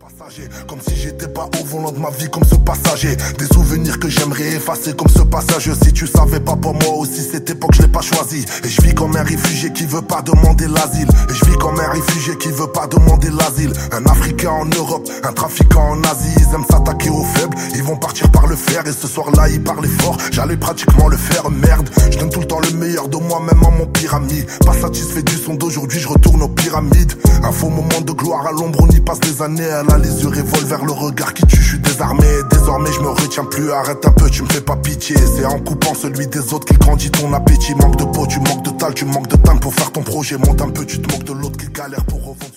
passager, comme si j'étais pas au volant de ma vie comme ce passager. Des souvenirs que j'aimerais effacer comme ce passage. Si tu savais pas, pour moi aussi cette époque je l'ai pas choisi. Et je vis comme un réfugié qui veut pas demander l'asile. Et je vis comme un réfugié qui veut pas demander l'asile. Un Africain en Europe, un trafiquant en Asie. Ils aiment s'attaquer aux faibles, ils vont partir par le fer. Et ce soir là ils parlaient fort, j'allais pratiquement le faire. Merde, je donne tout le temps le meilleur de moi, même à mon pire ami. Pas satisfait du son d'aujourd'hui, je retourne aux pyramides. Un faux moment de gloire à l'ombre, on y passe des années. Elle a les yeux revolver, le regard qui tue, je suis désarmé. Désormais je me retiens plus, arrête un peu, tu me fais pas pitié. C'est en coupant celui des autres qu'il grandit ton appétit. Manque de peau, tu manques de tal, tu manques de temps pour faire ton projet. Monte un peu, tu te moques de l'autre qui galère pour revendre.